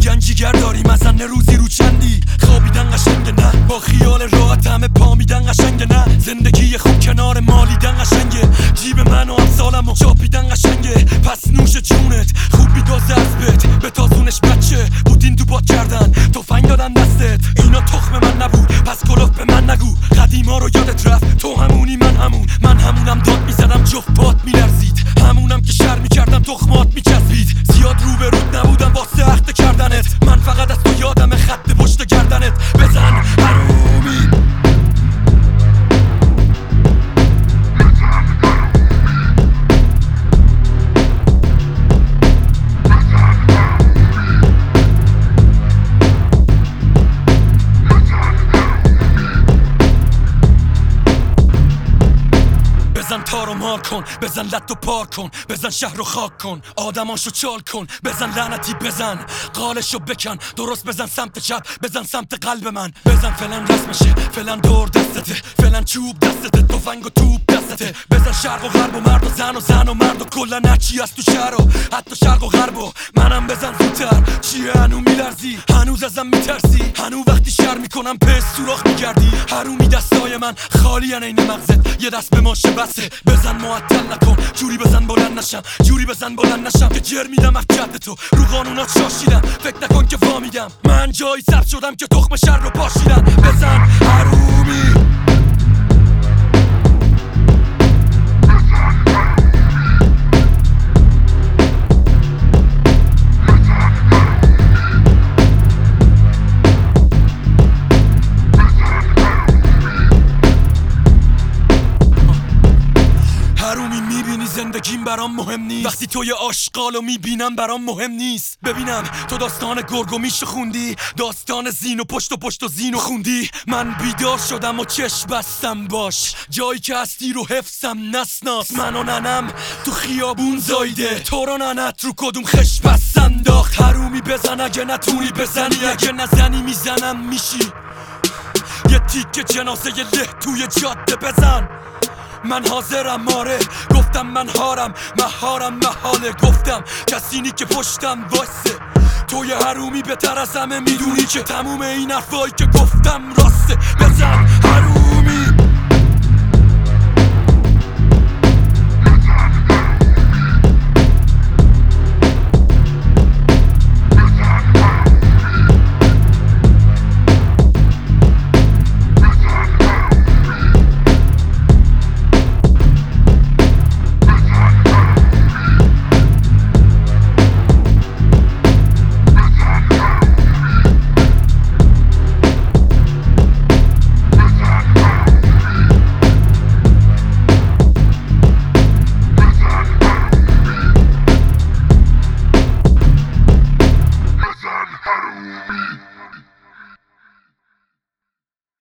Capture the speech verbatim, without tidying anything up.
میگن جیگر داری مزن روزی رو چندی، خوابیدن قشنگه نه، با خیال راحت همه پا میدن قشنگه نه، زندگی خوب کنار مالیدن قشنگه، جیب من و امثالمو چاپیدن قشنگه، پس نوش جونت خوب میدازه از بت، به تازونش بچه بودین تو باد کردن تفنگ دادن دستت، اینا تخم من نبود پس کلوف به من نگو، قدیما رو یادت رفت تو همونی من همون، من همونم داد میزدم جفت پات میلرزید، همونم که شر میکردم تخمات میچسبید، زیاد رو به رود نبودم واسه اخته کردنت، من فقط از تو یادم خط پشت گردنت، بزن حرومی بزن تارو مار کن، بزن لط و پار کن، بزن شهر رو خاک کن، آدماشو چال کن، بزن لعنتی بزن قالشو بکن، درست بزن سمت چپ، بزن سمت قلب من، بزن فلان رسمشه، فلان دور دستته، فلان چوب دستته، تفنگ و توپ دستته، بزن شرق و غرب و مرد و زن و زن و مرد و کلا هرچی از تو شهر و حتی شرق و غرب و منم بزن زودتر، چیه هنو میلرزی هنوز ازم میترسی، هنو وقتی شر میکنم پس سوراخ میگردی، حرومی دستای من خالی ان این مغزت، یه دست به ماشه بسه، بزن معطل نکن، جوری بزن بلند نشم، جوری بزن بلند نشم که جر میدم از جد تو، رو قانونات شاشیدم، فکر نکن که وامیدم، من جایی سرد شدم که تخم شر رو پاشیدم، بزن حرومی زندگیم برام مهم نیست، وقتی تو یه آشغالو میبینم برام مهم نیست، ببینم تو داستان گرگ و میش خوندی، داستان زین و پشت و پشت و زین و خوندی، من بیدار شدم و چشم بستم باش، جایی که هستی رو حفظم نسناس، من و ننم تو خیابون زایده، تو رو ننت رو کدوم خش بس انداخت، حرومی بزن اگه نتونی بزنی، اگه نزنی میزنم میشی یه تیکه جنازه له توی جاده، بزن من حاضرم آره، گفتم من هارم مهارم محاله، گفتم کسینی که پشتم واسه، تو یه حرومی بهتر از همه میدونی که تموم این حرفایی که گفتم راسته، بزن